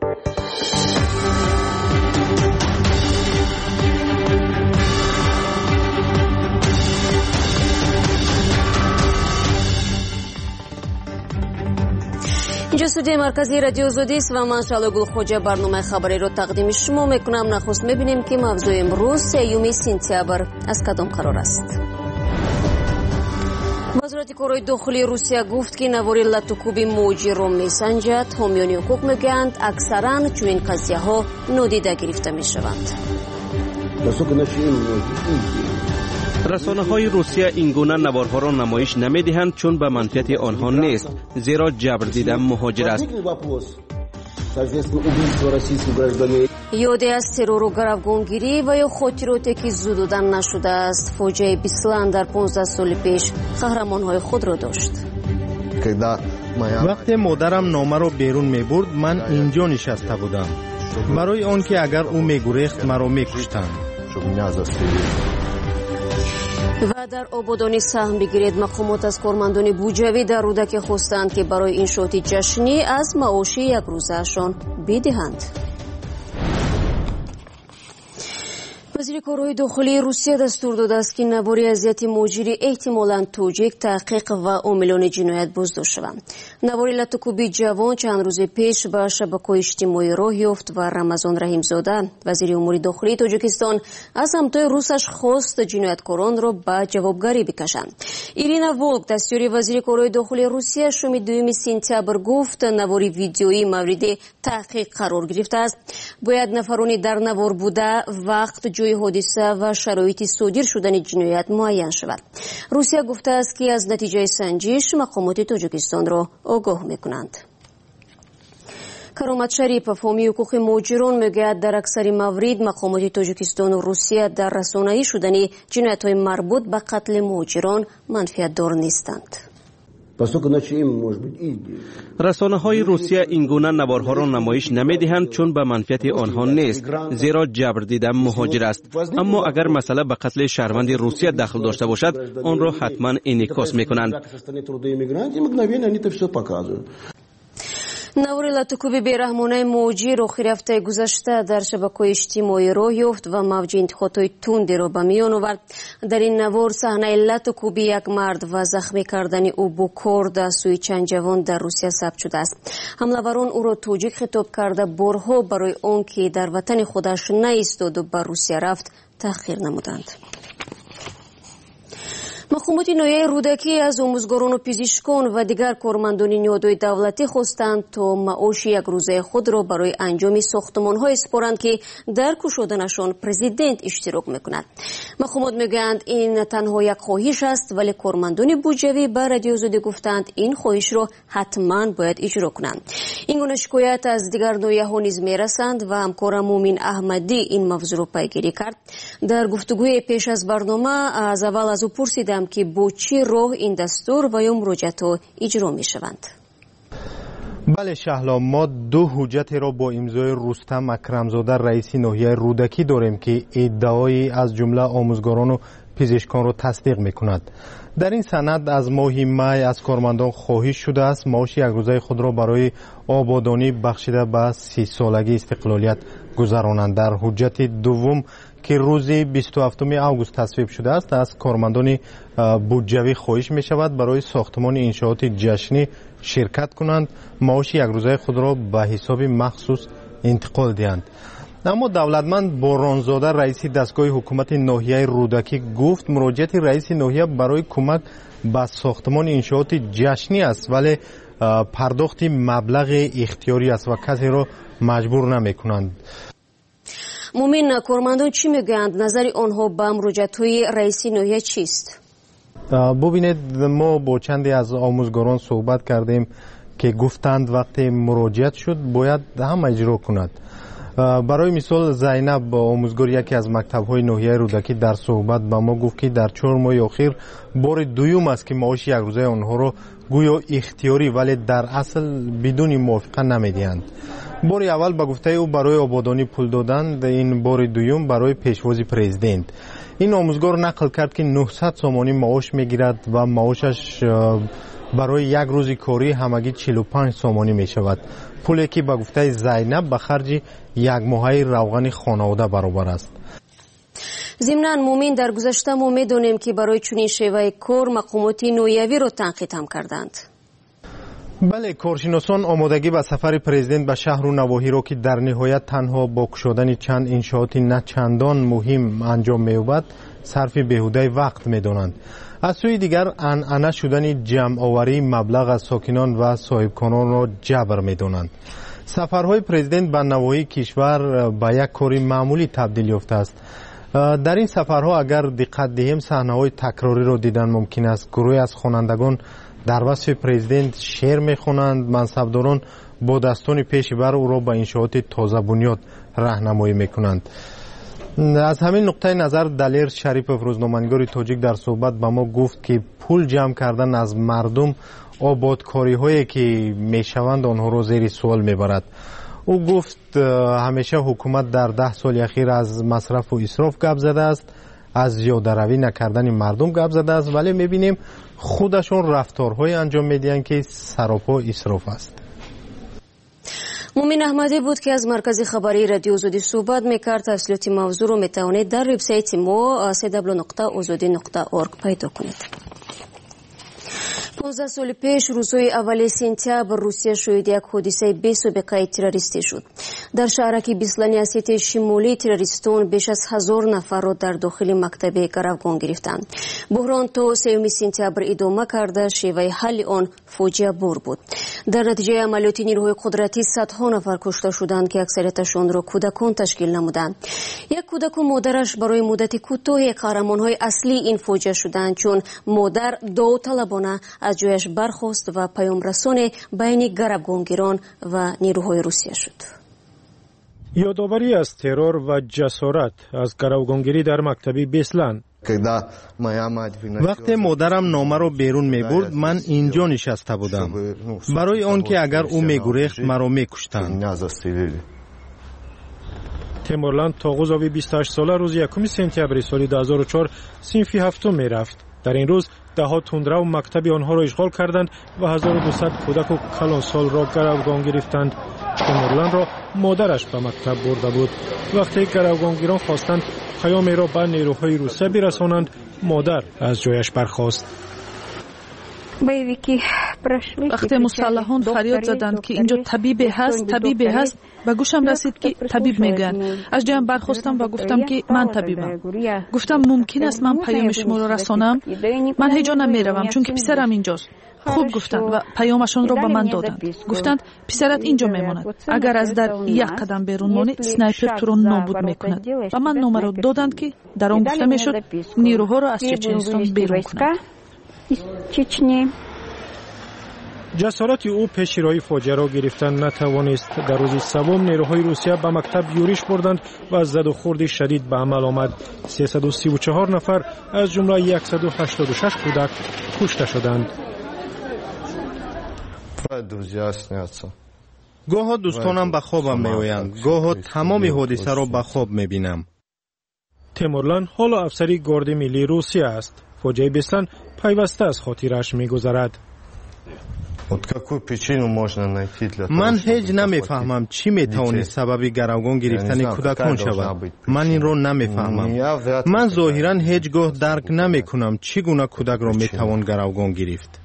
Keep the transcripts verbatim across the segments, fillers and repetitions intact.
اینجا استودیوی مرکزی رادیو آزادی است و من شعله گلخوجه برنامه خبری رو تقدیم شما میکنم. نخست میبینیم که موضوع امروز سیوم سپتامبر از کدام قرار است. وزارت کارهای داخلی روسیه گفت که نواری لطوکوبی موجی رو میسنجد. حامیان حقوق میگویند اکثرا چنین قضیه ها نادیده گرفته میشوند. رسانه های روسیه این گونه نوارها را نمایش نمیدهند چون به منفعت آنها نیست، زیرا جبر دیده مهاجر است. یادی از ترور و گروگانگیری و یا خاطراتی که زود دادن نشده است. فوجیه بیسلند در پانزده سال پیش قهرمانهای خود را داشت. وقتی مادرم نامه را بیرون می برد من اینجا نشسته بودم، برای آن که اگر او می گریخت مرا می کشتند. و در آبادانی سهم بگیرید. مقامات از کارمندان بودجوی در رودک خواستند که برای انشاءات جشنی از معاش یک روزهشان بدهند. وزیر کارهای داخلی روسیه دستور داده است که نواری اذیت مهاجری احتمالاً توجیه تحقیق و عاملان جنایت بازداشت شوند. نواری لطوکوبی جوان چند روز پیش به شبکه‌های اجتماعی راه یافت و رمضان رحیمزاده وزیر امور داخلی تاجیکستان از همتای روسش خواست جنایتکاران را به جوابگری بکشند. ایرینا ولک دستیار وزیر کارهای داخلی روسیه شنبه دوم سپتامبر گفت نواری ویدیویی مورد تحقیق قرار گرفته است. باید نفرانی در نوار بوده، وقت، جای حادثه و شرایط صادر شدن جنایت معین شود. روسیه گفته است که از نتیجه سنجش مقامات تاجیکستان را آگاه میکنند. کرامت شریف فامی حقوق مهاجران میگوید در اکثر موارد مقامات تاجیکستان و روسیه در رسانه‌ای شدن جنایت‌های مربوط به قتل مهاجران منفعت دار نیستند. رسانه های روسیه این گونه نوارها را نمایش نمیدهند چون به منفعت آنها نیست، زیرا جبر دیده مهاجر است. اما اگر مسئله به قتل شهروند روسیه دخل داشته باشد آن را حتما انعکاس میکنند. نواری لطوکوبی بیرحمانه موجی رخی رفته گذشته در شبکه‌های اجتماعی راه یافت و موج انتقادهای تندی را به میان آورد. در این نوار صحنه لطوکوبی یک مرد و زخمی کردن او با کارد از سوی چند جوان در روسیه ثبت شده است. حمله‌وران او را توجیه خطاب کرده بارها برای آن که در وطن خودش نایستاد و به روسیه رفت تحقیر نمودند. مقامات ناحیه رودکی از آموزگاران و پزشکان و دیگر کارمندان نهادهای دولتی خواستند تا معاش یک روزه خود را برای انجام ساختمان‌های سپارند که در گشودنشان پرزیدنت اشتراک می‌کند. مقامات میگویند این تنها یک خواهش است، ولی کارمندان بودجوی به رادیو آزادی گفتند این خواهش را حتما باید اجرا کنند. این گونه شکایت از دیگر ناحیه‌ها نیز میرسند و همکار مومن احمدی این موضوع را پیگیری کرد. در گفتگوی پیش از برنامه از اول از او پرسیدم که با چی راه این دستور و یا مراجعات اجرا می شوند. بله شهلا، ما دو حجت را با امضای رستم اکرمزاده رئیس ناحیه رودکی داریم که ادعای از جمله آموزگاران و پزشکان را تصدیق می کند. در این سند از ماه می از کارمندان خواهش شده است معاش یک روزه خود را برای آبادانی بخشیده به سی سالگی استقلالیت گذرانند. در حجت دوم که روز بیست و هفتم آگوست تصویب شده است از کارمندان بودجوی خواهش می شود برای ساختمان انشاءات جشنی شرکت کنند، معاش یک روزه خود را به حساب مخصوص انتقال دهند. اما دولتمند بارانزاده رئیس دستگاه حکومت ناحیه رودکی گفت مراجعت رئیس ناحیه برای کمک به ساختمان انشاءات جشنی است، ولی پرداخت مبلغ اختیاری است و کسی را مجبور نمی کنند. مومن، کارمندان چی میگویند؟ نظر آنها به مراجعت‌های رئیس ناحیه چیست؟ ببینید، ما با چندی از آموزگاران صحبت کردیم که گفتند وقتی مراجعت شد باید هم اجرا کند. برای مثال زینب آموزگار یکی از مکتب‌های ناحیه رودکی در صحبت به ما گفت که در چهار ماه اخیر بار دوم است که معاش یک روزه آنها را گویا اختیاری ولی در اصل بدون موافقه نمیدهند. بار اول به گفته او برای آبادانی پول دادند، این بار دوم برای پیشواز پرزیدنت. این آموزگار نقل کرد که نهصد سامانی معاش میگیرد و معاشش برای یک روز کاری همگی چهل و پنج سومانی می شود. پولی که به گفته زینب به خرج یک ماهه روغن خانواده برابر است. ضمناً مومین در گذشته ما می‌دانیم که برای چنین شیوه کار مقامات نویوی را تنقید هم کردند. بله، کارشناسان آمادگی به سفر پرزیدنت به شهر و نواحی را که در نهایت تنها با گشودن چند انشاءات نه چندان مهم انجام می‌یابد صرف بیهوده وقت می‌دانند. از سوی دیگر عنعنه شدن جمع آوری مبلغ از ساکنان و صاحبخانه‌ان را جبر می‌دانند. سفرهای پرزیدنت به نواحی کشور به یک کاری معمولی تبدیل یافته است. در این سفرها اگر دقت دهیم صحنه‌های تکراری را دیدن ممکن است. گروهی از خوانندگان در وصف پرزیدنت شعر می‌خوانند، منصبداران با دستان پیش بر او را به انشاءات تازه بنیاد راهنمایی می‌کنند. از همین نقطه نظر دلیر شریپوف روزنامه‌نگار تاجیک در صحبت به ما گفت که پول جمع کردن از مردم آبادکاری‌هایی که می‌شوند آنها را زیر سوال می‌برد. او گفت همیشه حکومت در ده سال اخیر از مصرف و اسراف گپ زده است، از زیاده روی نکردن مردم گپ زده است، ولی می‌بینیم خودشون رفتارهای انجام میدهند که سراپا اسراف است. مومین احمدی بود که از مرکز خبری رادیو آزادی صحبت میکرد. تفصیلات موضوع رو میتوانید در وبسایت ما سی دبلیو نقطه آزادی نقطه اورگ پیدا کنید. پانزده سال پیش روزهای اول سپتامبر روسیه شاهد یک حادثه بی‌سابقه تروریستی شد. در شهرک بیسلانی اسیت شمالی تروریستان بیش از هزار نفر را در داخل مکتب گروگان گرفتند. بحران تا سوم سپتامبر ادامه کرده، شیوه حل آن فاجعه بار بود. در نتیجه عملیات نیروهای قدرتی صدها نفر کشته شدند که اکثریتشان را کودکان تشکیل نمودند. یک کودک و مادرش برای مدت کوتاهی قهرمان‌های اصلی این فاجعه شدند، چون مادر داوطلبانه از جایش برخاست و پیام رسان بین گروگانگیران و نیروهای روسیه شد. یادآوری از ترور و جسارت از گروگانگیری در مکتبی بیسلن. وقتی مادرم نامه رو بیرون می برد من اینجا نشسته بودم برای آنکه اگر او می گریخت مرا می کشتند. تیمورلند تاغوزاوی بیست و هشت ساله روز یکم سپتامبر سال دو هزار و چهار صنف هفتم می رفت. در این روز ده ها تندرو مکتب آنها را اشغال کردند و هزار و دویست کودک و کلانسال را گروگان گرفتند. تیمورلند را مادرش به مکتب برده بود. وقتی گروگانگیران خواستند پیامی را به نیروهای روسیه برسانند، مادر از جایش برخاست. وقتی مسلحان فریاد زدند که اینجا طبیب هست طبیب هست، به گوشم رسید که طبیب میگن. از جایم برخاستم و گفتم که من طبیبم. گفتم ممکن است من پیام شما را رسانم؟ من هیچ جا نمیروم چون که پسرم اینجاست. خوب گفتند و پیامشان را به من دادند. گفتند پسرت اینجا میماند، اگر از در یک قدم بیرون مانی سنایپر تو را نابود میکند. و من نامه را دادند که در آن گفته میشد نیروها را از چچنستان بیرون کنند. جسارت او پیش روی فاجعه را گرفتن نتوانست. در روز سوم نیروهای روسیه به مکتب یورش بردند و زد و خورد شدید به عمل آمد. سیصد و سی و چهار نفر از جمله صد و هشتاد و شش کودک کشته شدند. گاه دوستانم به خوابم میآیند، گاه تمام حادثه را به خواب میبینم. تیمورلند حالا افسری گارد ملی روسیه است. فاجعه بیسلن پیوسته از خاطرش میگذرد. من هیچ نمیفهمم چی میتوانست سبب گروگان گرفتن کودکان شود. من این رو نمیفهمم. من ظاهرا هیچگاه درک نمیکنم چگونه کودک را میتوان گروگان گرفت.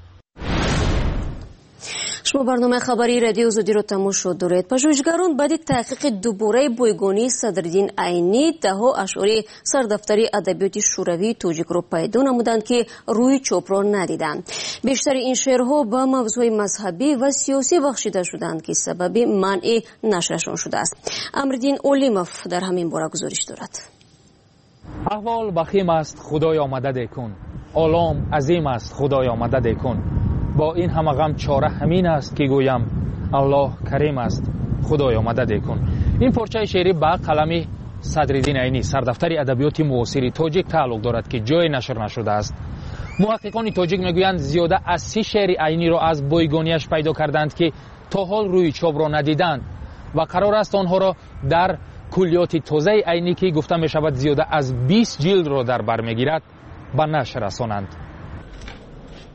شما برنامه خبری رادیو آزادی رو تماشا دارید. پژوهشگران بعد تحقیق دوباره بایگانی صدرالدین عینی دهها اشعار سردفتری ادبیات شوروی تاجیک رو پیدا نمودند که روی چاپ را ندیدند. بیشتر این شعرها با موضوع مذهبی و سیاسی بخشیده شدند که سبب منع نشرشان شده است. امردین اولیموف در همین باره گزارش دارد. احوال بخیم است خدایا مدد کن، عالم عظیم است خدایا مدد کن. با این همه غم چاره همین است که گویم الله کریم است خدایا مدد کن. این پارچه شعری با قلم صدرالدین عینی سردفتر ادبیات معاصر تاجیک تعلق دارد که جای نشر نشده است. محققان تاجیک میگویند زیاده از سی شعر عینی را از بایگانیش پیدا کردند که تا حال روی چاپ را ندیدند و قرار است آنها را در کلیات تازه عینی که گفته می شود زیاده از بیست جلد را در بر میگیرد به نشر رسانند.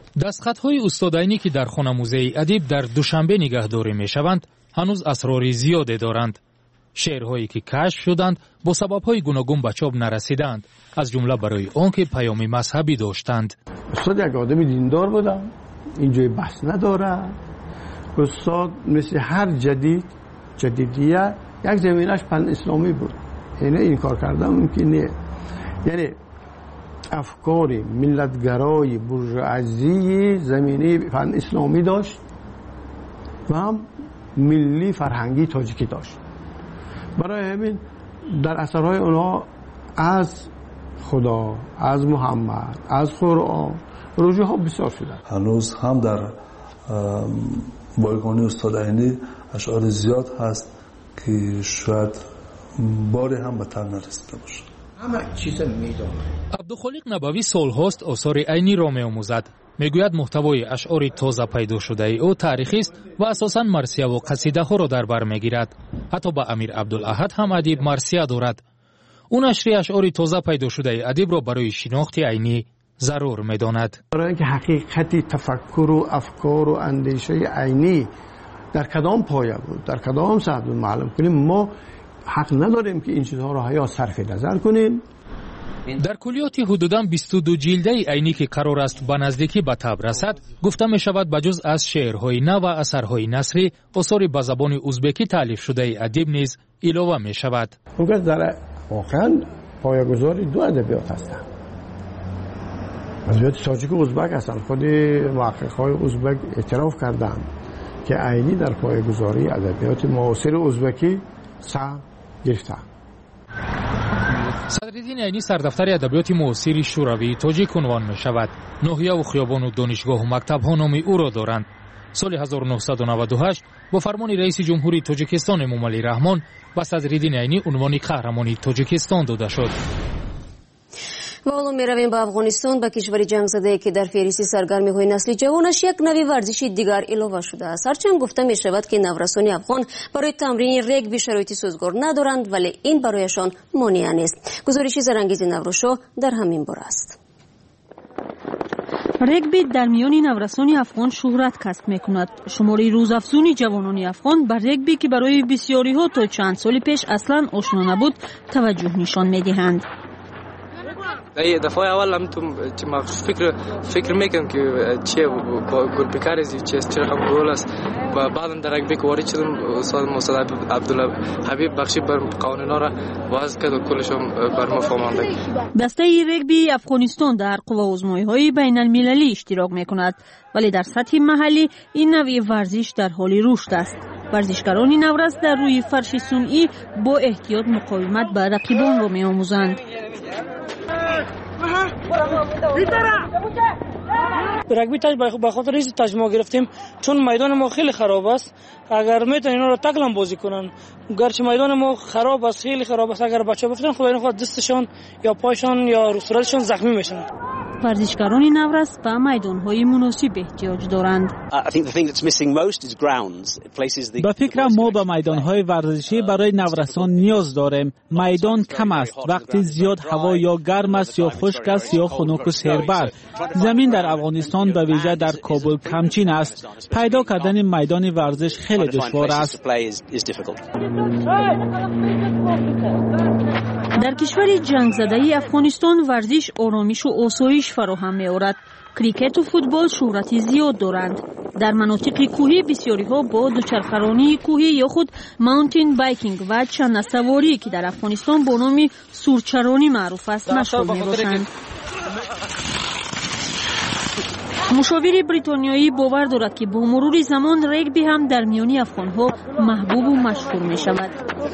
دستخطهای استاد عینی که در خانه موزه ادیب در دوشنبه نگهداری میشوند هنوز اسرار زیادی دارند. شعرهایی که کشف شدند با سبب‌های گوناگون به چاپ نرسیدند، از جمله برای آنکه پیام مذهبی داشتند. استاد یک آدم دیندار بودند، اینجای بحث نداره. استاد مثل هر جدید جدیدیه یک زمینش فن اسلامی بود، یعنی این کار کردن ممکنه. یعنی افکار ملتگرای بورژوازی زمینه فن اسلامی داشت و هم ملی فرهنگی تاجیکی داشت. برای همین در اثرهای اونها از خدا، از محمد، از قرآن رجوع ها بسیار شده. هنوز هم در بایگانی استاد عینی اشعار زیاد هست که شاید باری هم به تر نرسیده باشه. همه چیز میدونه. عبدالخالق نبوی سالهاست آثار عینی را می‌آموزد. میگوید محتوای اشعار تازه پیدا شده او تاریخی است و اساساً مرثیه و قصیده ها را در بر میگیرد. حتی با امیر عبدالاحد هم ادیب مرثیه دارد. او نشر اشعار تازه پیدا شده ادیب را برای شناخت عینی ضرور میداند. برای اینکه حقیقت تفکر و افکار و اندیشه عینی در کدام پایه بود، در کدام سطح بود معلوم کنیم، ما حق نداریم که این چیزها را یا صرف نظر کنیم. در کلیات حدوداً بیست و دو جلده عینی که قرار است به نزدیکی به تب رسد، گفته می شود بجز از شعرهای نو و اثرهای نثری، آثار به زبان ازبکی تالیف شده ادیب نیز علاوه می شود. اونجا در واقعا پایه‌گذار دو ادبیات هستند. ادبیات تاجیک و ازبک هستند. خود محقق‌های ازبک اعتراف کردند که عینی در پایه‌گذاری ادبیات معاصر ازبکی سهم گرفته. صدرالدین عینی سردفتر ادبیات معاصر شوروی تاجیک عنوان می شود. ناحیه و خیابان و دانشگاه و مکتب ها نام او را دارند. سال هزار و نهصد و نود و هشت با فرمان رئیس جمهوری تاجیکستان موملی رحمان به صدرالدین عینی عنوان قهرمانی تاجیکستان داده شد. و حالا می رویم به افغانستان، به کشوری جنگ زده که در فهرست سرگرمی های نسل جوانش یک نوی ورزش دیگر علاوه شده است. هرچند گفته می شود که نورسان افغان برای تمرین رگبی شرایطی سازگار ندارند، ولی این برایشان مانع نیست. گزارش زرانگیز نورشو در همین باره است. رگبی در میان نورسان افغان شهرت کسب میکند. شماری روزافزون جوانان افغان بر رگبی که برای بسیاری ها تا چند سال پیش اصلا آشنا نبود توجه نشان میدهند. ای دفعه اول هم تو ما فکر فکر میکنم که چه گل بکارزی چه چه رقم گل است و بعدم در رگبی وارد شدم. استاد موسی عبدالله حبیب بخشی بر قوانینا را واضح کرد و کلشم بر ما فهماند. دسته رگبی افغانستان در قوازمایی‌های بین المللی اشتراک میکند، ولی در سطح محلی این نوع ورزش در حال رشد است. ورزشکاران نورس در روی فرش صنعی با احتیاط مقاومت به رقیبان را می‌آموزند. رگبی تاج به خاطر این تجمع گرفتیم چون میدان ما خیلی خراب است. اگر میتونن اینا رو تکلم بازی کنن، گرچه میدان ما خراب است، خیلی خراب است، اگر بچه بفتن خدا نخواد دستشان یا پایشان یا صورتشان زخمی میشن. ورزشکاران نورس به میدان‌های مناسب احتیاج دارند. به فکر ما به میدان‌های ورزشی برای نورسان نیاز داریم. میدان کم است، وقتی زیاد هوا یا گرم است یا خشک است یا خنک و سربر. زمین در افغانستان به ویژه در کابل کمچین است. پیدا کردن میدان ورزش خیلی دشوار است. در کشور جنگ زده افغانستان ورزش آرامش و آسایش فراهم می‌آورد. کریکت و فوتبال شهرت زیاد دارند. در مناطق کوهی بسیاری ها با دوچرخه‌رانی کوهی یا خود ماونتین بایکینگ و چند سواری که در افغانستان با نام سورچرانی معروف است مشغول می‌باشند. مشاور بریتانیایی باور دارد که با مرور زمان رگبی هم در میان افغان‌ها محبوب و مشهور می‌شود.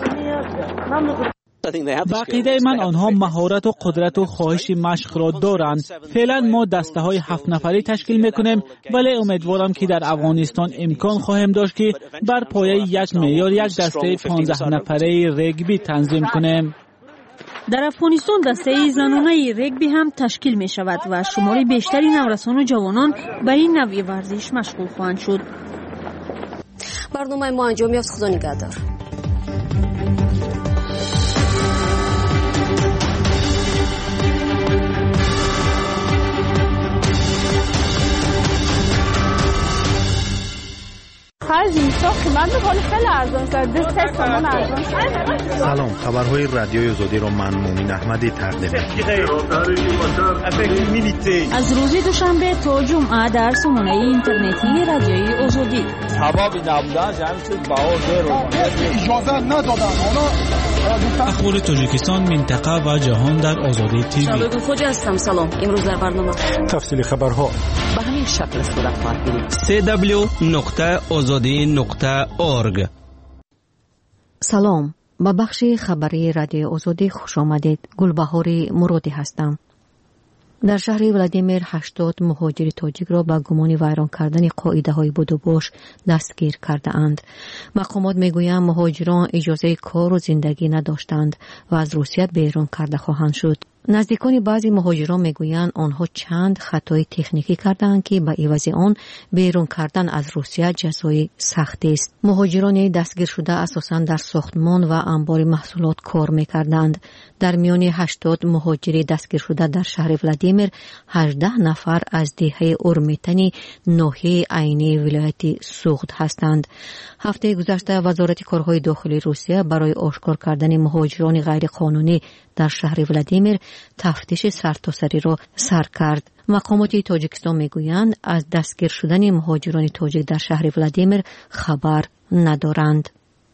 با عقیده من آنها مهارت و قدرت و خواهش مشق را دارند. فعلا ما دسته های هفت نفری تشکیل میکنیم، ولی امیدوارم که در افغانستان امکان خواهیم داشت که بر پایه یک معیار یک دسته پانزده نفره رگبی تنظیم کنیم. در افغانستان دسته زنانه رگبی هم تشکیل می شود و شماری بیشتری نورسان و جوانان به این نوع ورزش مشغول خواهند شد. برنامه ما انجام یافت. خدا نگهدار. سلام، خبرهای رادیوی آزادی رو من مومین احمدی تقدیم می‌کنم. از روز دوشنبه تا جمعه در سامانه اینترنتی رادیوی آزادی. سبب نبودن جمع شد با اجازه ندادن. اخبار تاجیکستان، منطقه و جهان در آزادی تیوی. شبکه خوجه هستم. سلام. امروز در برنامه تفصیل خبرها به همین شکل صورت خواهد گرفت. سی دبلیو نقطه آزادی نقطه اورگ. سلام، با بخش خبری رادیو آزادی خوش آمدید. گلبهاری مرادی هستم. در شهر ولادیمیر هشتاد مهاجر تاجیک را با گمان ویران کردن قاعده‌های بودوباش دستگیر کرده اند. مقامات میگویند مهاجران اجازه کار و زندگی نداشتند و از روسیه بیرون کرده خواهند شد. نزدیکان بعضی مهاجران میگویند آنها چند خطای تکنیکی کردند که به عوض آن بیرون کردن از روسیه جزای سختی است. مهاجران دستگیر شده اساساً در ساختمان و انبار محصولات کار میکردند. در میان هشتاد مهاجر دستگیر شده در شهر ولادیمیر هجده نفر از دهه اورمیتنی ناحیه عینی ولایت سوغد هستند. هفته گذشته وزارت کارهای داخلی روسیه برای آشکار کردن مهاجران غیر قانونی در شهر ولادیمیر تفتیش سرتاسری را سر کرد. مقامات تاجیکستان میگویند از دستگیر شدن مهاجران تاجیک در شهر ولادیمیر خبر ندارند.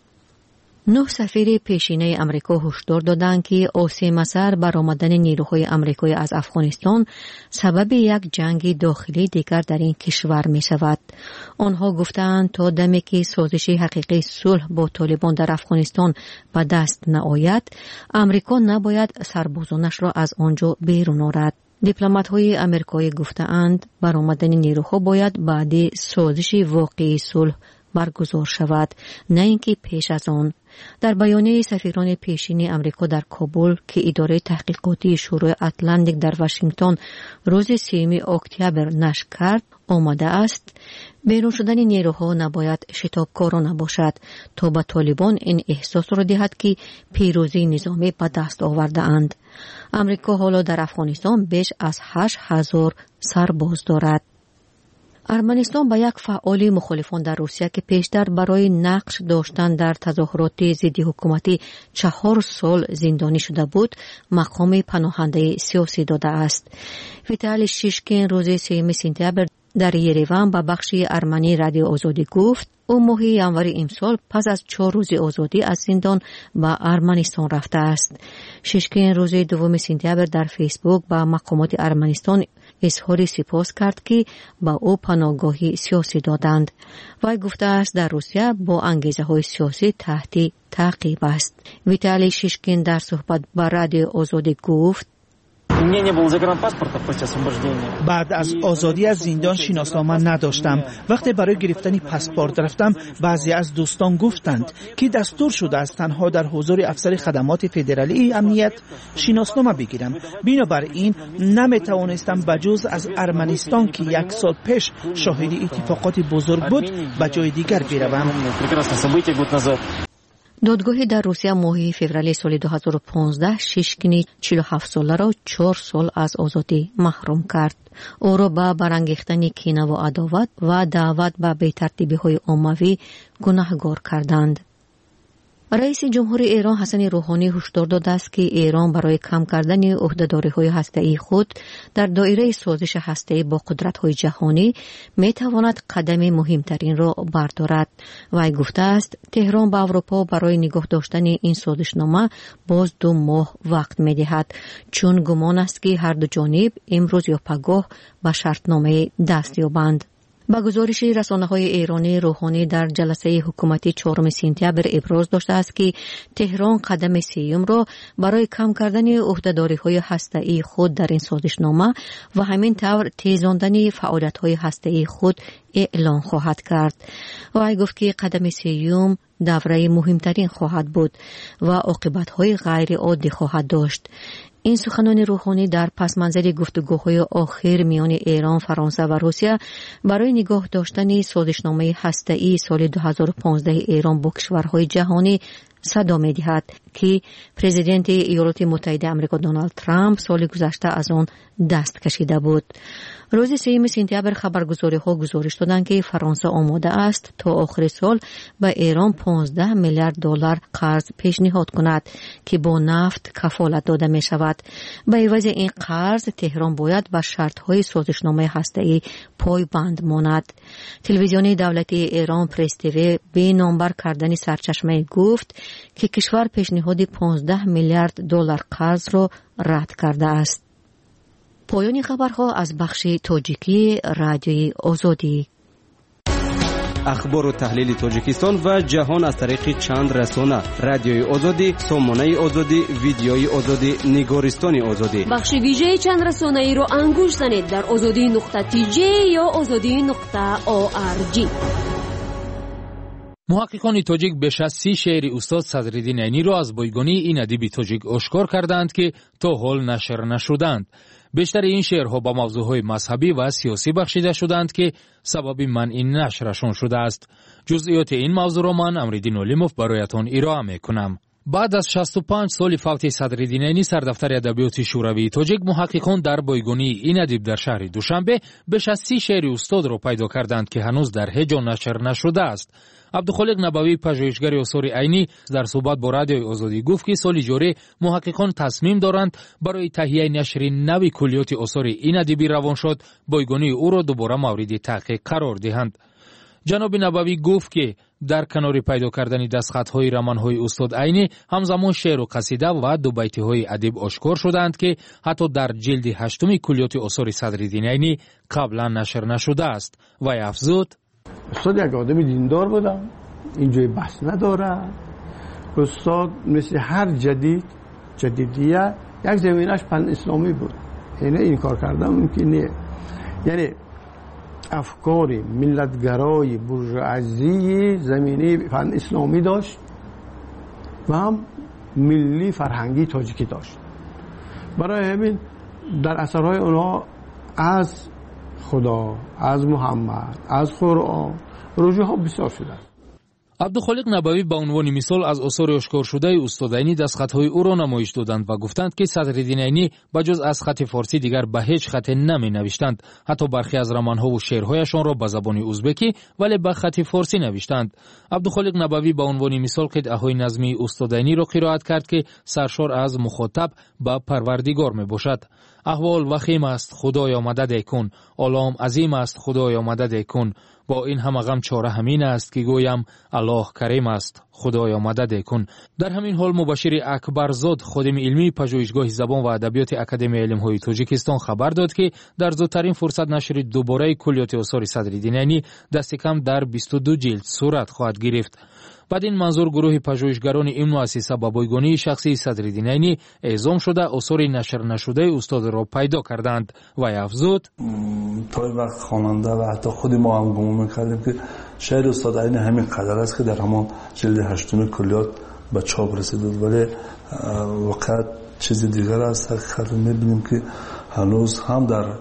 نه سفیر پیشینه امریکا هشدار دادند که آسیب مسر برآمدن نیروهای آمریکایی از افغانستان سبب یک جنگ داخلی دیگر در این کشور می شود. آنها گفتند تا دمی که سازش حقیقی صلح با طالبان در افغانستان به دست نآید، امریکا نباید سربازانش را از آنجا بیرون آورد. دیپلمات‌های آمریکایی گفتند برآمدن نیروها باید بعد سازش واقعی صلح برگزار شود، نه اینکه پیش از آن. در بیانیه سفیران پیشین امریکا در کابل که اداره تحقیقاتی شورای اتلانتیک در واشنگتن روز سوم اکتبر نشر کرد آمده است بیرون شدن نیروها نباید شتابکارانه باشد تا به طالبان این احساس را دهد که پیروزی نظامی به دست آورده اند. امریکا حالا در افغانستان بیش از هشت هزار سرباز دارد. ارمنستان با یک فعال مخالفان در روسیه که پیشتر برای نقش داشتن در تظاهرات ضد حکومتی چهار سال زندانی شده بود مقام پناهنده سیاسی داده است. ویتالی شیشکین روز سوم سپتامبر در یریوان با بخش ارمنی رادیو آزادی گفت او ماه ژانویه امسال پس از چهار روز آزادی از زندان به ارمنستان رفته است. شیشکین روز دوم سپتامبر در فیسبوک با مقامات ارمنستان اظهار سپاس کرد که با او پناهگاهی سیاسی دادند. وی گفته است در روسیه با انگیزه های سیاسی تحت تعقیب است. ویتالی شیشکین در صحبت با رادیو آزادی گفت بعد از آزادی از زندان شناسنامه نداشتم. وقتی برای گرفتن پاسپورت رفتم بعضی از دوستان گفتند که دستور شده است تنها در حضور افسر خدمات فدرالی امنیت شناسنامه بگیرم. بنابراین نمیتوانستم بجز از ارمنستان که یک سال پیش شاهد اتفاقات بزرگ بود به جای دیگر بروم. دادگاهی در روسیه ماه فوریه سال دو هزار و پانزده شیشکین چهل و هفت ساله را چهار سال از آزادی محروم کرد. او را به برانگیختن کینه و عداوت و دعوت به بی‌ترتیبی‌های عمومی گناهکار کردند. رئیس جمهور ایران حسن روحانی هشدار داده است که ایران برای کم کردن عهده‌داری‌های هسته‌ای خود در دایره سازش هسته‌ای با قدرت‌های جهانی می‌تواند قدم مهمترین را بردارد. وی گفته است تهران به اروپا برای نگاه داشتن این سازشنامه باز دو ماه وقت می‌دهد، چون گمان است که هر دو جانب امروز یا پگاه به شرطنامه دست یابند. با گزارش رسانه‌های ایرانی، روحانی در جلسه حکومتی چهارم سپتامبر ابراز داشته است که تهران قدم سیوم را برای کم کردن عهده‌داری‌های هسته‌ای خود در این سازشنامه و همین طور تیزاندن فعالیت‌های هسته‌ای خود اعلان خواهد کرد. و گفت که قدم سیوم دوره مهمترین خواهد بود و عاقبت‌های غیر عادی خواهد داشت. این سخنان روحانی در پس منظر گفتگوهای آخر میان ایران، فرانسه و روسیه برای نگاه داشتن سازشنامه هسته‌ای سال دو هزار و پانزده ایران با کشورهای جهانی صدا می دهد که پرزیدنت ایالات متحده آمریکا دونالد ترامپ سال گذشته از آن دست کشیده بود. روز سوم سپتامبر خبرگزاری ها گزارش دادند که فرانسه آماده است تا آخر سال به ایران پانزده میلیارد دلار قرض پیشنهاد کند که با نفت کفالت داده می شود. به عوض این قرض تهران باید به شرط های سازشنامه هسته‌ای پایبند ماند. تلویزیون دولتی ایران پرس تیوی به نامبر کردن سرچشمه گفت که کشور پیشنهاد پانزده میلیارد دلار قرض را رد کرده است. پایان خبرها از بخش تاجیکی رادیوی آزادی. اخبار و تحلیل تاجیکستان و جهان از طریق چند رسانه: رادیوی آزادی، سامانه آزادی، ویدیوی آزادی، نگارستان آزادی. بخش ویژه چند رسانه ای رو انگوش زنید در آزادی نقطه تی جی یا آزادی نقطه او آر جی. محققان تاجیک بیش از سی شعر استاد صدرالدین عینی را از بایگانی این ادیب تاجیک آشکار کردند که تا حال نشر نشدند. بیشتر این شعرها با موضوعهای مذهبی و سیاسی بخشیده شدند که سبب منع نشرشان شده است. جزئیات این موضوع را من امرالدین علیموف برایتان ارائه میکنم. بعد از شصت و پنج سال فوت صدرالدین عینی، سردفتر ادبیات شوروی تاجیک، محققان در بایگانی این ادیب در شهر دوشنبه بیش از سی شعر استاد را پیدا کردند که هنوز در هیچ جا نشر نشده است. عبدالخالق نبوی، پژوهشگر آثار عینی، در صحبت با رادیوی آزادی گفت که سال جاری محققان تصمیم دارند برای تهیه نشر نوی کلیات آثار این ادیب روانشاد بایگانی او را دوباره مورد تحقیق قرار دهند. جناب نبوی گفت که در کنار پیدا کردن دستخطهای رمانهای استاد عینی، همزمان شعر و قصیده و دو بیتهای ادیب آشکار شدند که حتی در جلد هشتم کلیات آثار صدرالدین عینی قبلا نشر نشده است. و افزود: استاد یک آدم دیندار بودم، اینجای بحث نداره. استاد مثل هر جدید جدیدیه یک زمینش پن اسلامی بود، یعنی این کار کردن ممکنه. یعنی افکار ملتگرای بورژوازی زمینه فن اسلامی داشت و هم ملی فرهنگی تاجیکی داشت. برای همین در اثرهای اونها از خدا، از محمد، از قرآن رجوع ها بسیار شده است. عبدالخالق نبوی به عنوان مثال از آثار آشکار شده استاد عینی دستخطهای او را نمایش دادند و گفتند که صدرالدین عینی بجز از خط فارسی دیگر به هیچ خط نمی نوشتند. حتی برخی از رمانها و شعرهایشان را به زبان ازبکی ولی به خط فارسی نوشتند. عبدالخالق نبوی به عنوان مثال قطعه‌های نظمی استاد عینی را قرائت کرد که سرشار از مخاطب به پروردگار می باشد. احوال وخیم است، خدایا مدد کن. عالم عظیم است، خدایا مدد کن. با این همه غم چاره همین است که گویم الله کریم است، خدایا مدد کن. در همین حال مبشر اکبرزاد، خادم علمی پژوهشگاه زبان و ادبیات اکادمی علم‌های تاجیکستان خبر داد که در زودترین فرصت نشر دوباره کلیات آثار صدرالدین عینی دست کم در بیست و دو جلد صورت خواهد گرفت. بعد این منظور گروه پژوهشگران این مؤسسه با بایگانی شخصی صدرالدین عینی اعزام شده آثار نشر نشده استاد را پیدا کردند. و افزود: تا این وقت خواننده و حتی خود ما هم گمان می‌کردیم که شعر استاد عینی همین قدر است که در همان جلد هشتم کلیات به چاپ رسید، ولی واقعا چیز دیگر است. حقیقت می‌بینیم که هنوز هم در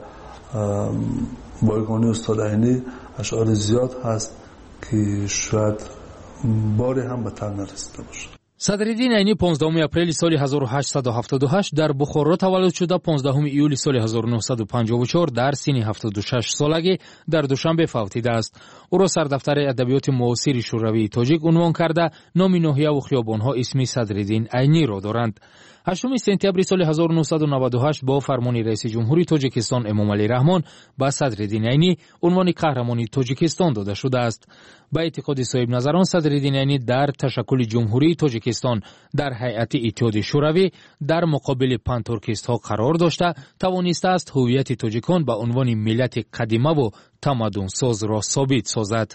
بایگانی استاد عینی اشعار زیاد هست که شاید باری هم به تر نرسیده باشه. صدرالدین عینی پانزدهم اپریل سال هزار و هشتصد و هفتاد و هشت در بخارا تولد شده. پانزدهم ایول سال هزار و نهصد و پنجاه و چهار در سن هفتاد و شش سالگی در دوشنبه فوتیده است. او را سردفتر ادبیات معاصر شوروی تاجیک عنوان کرده نام ناحیه و خیابان‌ها اسم صدرالدین عینی را دارند. هشتم سپتامبر سال هزار و نهصد و نود و هشت با فرمان رئیس جمهوری تاجیکستان امام علی رحمان به صدرالدین عینی عنوان قهرمان تاجیکستان داده شده است. با اعتقاد صاحب نظران، صدرالدین عینی در تشکل جمهوری تاجیکستان در هیئت اتحاد شوروی در مقابل پن ترکیست‌ها قرار داشته توانسته است هویت تاجیکان به عنوان ملت قدیمه و تمدن ساز را ثابت سازد.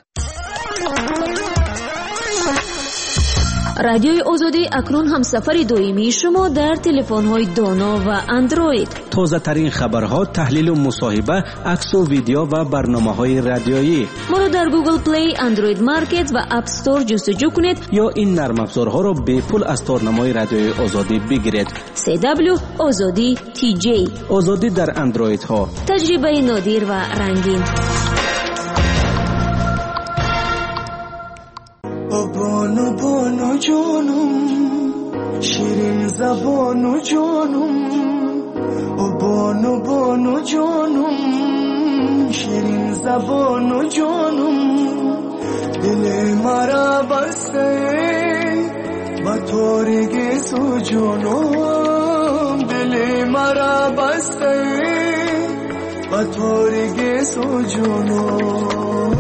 رادیوی آزادی اکنون همسفر دائمی شما در تلفن‌های دانا و اندروید. تازه ترین خبرها، تحلیل و مصاحبه، عکس و ویدیو و برنامه‌های رادیویی. ما را در گوگل پلی، اندروید مارکت و اپ استور جستجو کنید یا این نرم افزارها را به پول از تارنمای رادیوی آزادی بگیرید. سی دبلیو آزادی تی جی. آزادی در اندروید ها. تجربه نادر و رنگین. بانو بانو جانم زبانو جانم و بانو بانو جانم شیرین زبانو جانم دل مرا بسته با تارگی سو جانم دل مرا بسته با تارگی سو جانم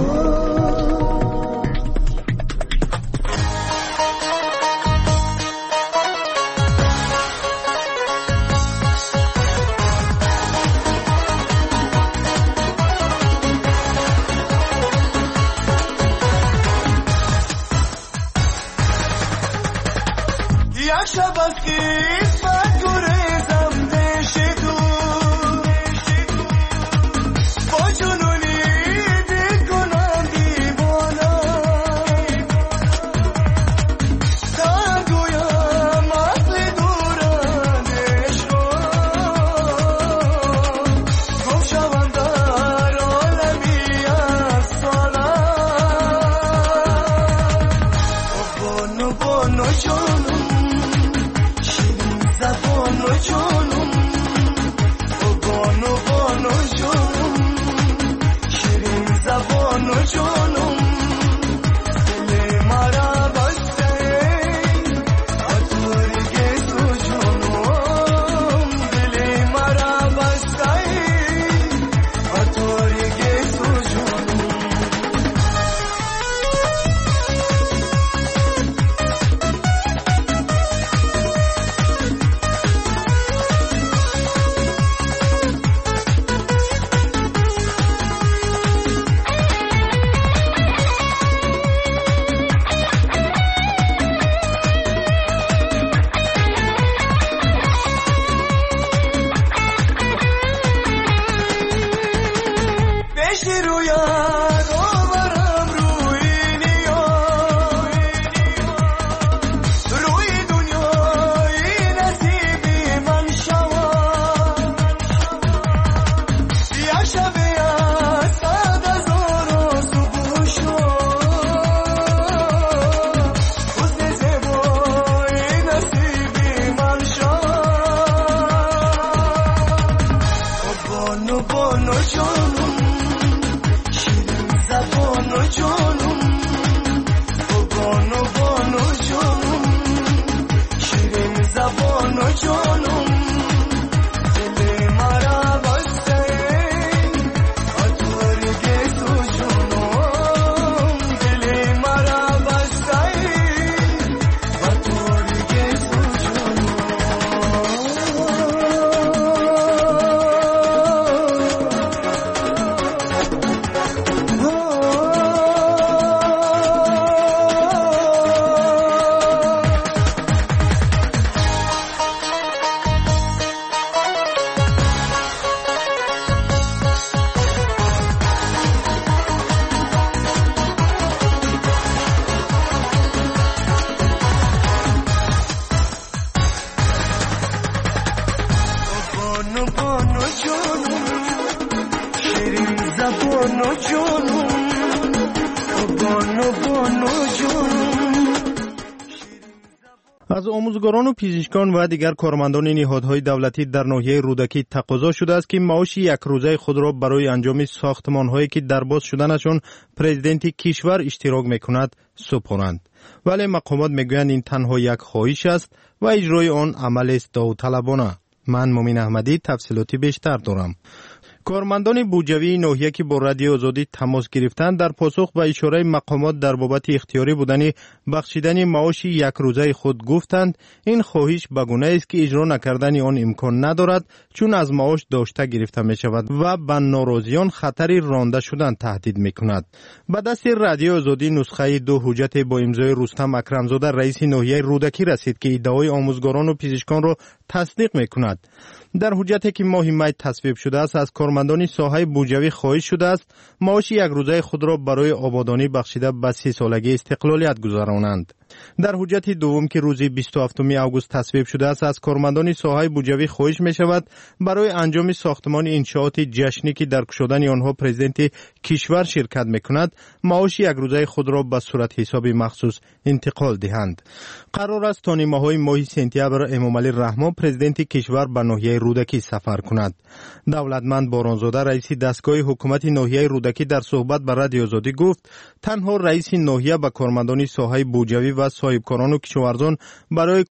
از آموزگاران و پزشکان و دیگر کارمندان نهادهای دولتی در ناحیه رودکی تقاضا شده است که معاش یک روزه خود را برای انجام ساختمان‌هایی که درباز شدنشان پرزیدنت کشور اشتراک می‌کند سپارند. ولی مقامات میگویند این تنها یک خواهش است و اجرای آن عمل است داوطلبانه. من مومن احمدی تفصیلاتی بیشتر دارم. کارمندان بوجوی ناحیه که با رادیو آزادی تماس گرفتند در پاسخ به اشاره مقامات در بابت اختیاری بودن بخشیدن معاش یک روزه خود گفتند این خواهش به گونه است که اجرا نکردن آن امکان ندارد چون از معاش داشته گرفته می شود و به ناراضیان خطر رانده شدن تهدید می کند. به دست رادیو آزادی نسخه دو حجت با امضای رستم اکرمزاده رئیس ناحیه رودکی رسید که ادعای آموزگاران و پزشکان را تصدیق می کند. در حجتی که ماه می تصویب شده است از کارمندان ساحه بوجوی خواهش شده است معاش یک روزه خود را برای آبادانی بخشیده به سی سالگی استقلالیت گذرانند. در حجت دوم که روز بیست و هفتم آگوست تصویب شده است، از کارمندان ساحه بوجوی خواهش می شود برای انجام ساختمان انشاءات جشنی که در گشودن آنها پرزیدنت کشور شرکت می کند، معاش یک روزه خود را به صورت حساب مخصوص انتقال دهند. قرار است تا نیمه‌های ماه سپتامبر امامعلی رحمان پرزیدنت کشور به ناحیه رودکی سفر کند. دولتمند بارانزاده رئیس دستگاه حکومت ناحیه رودکی در صحبت با رادیو آزادی گفت تنها رئیس ناحیه به کارمندان ساحه بوجوی و صاحبکاران و کشاورزان برای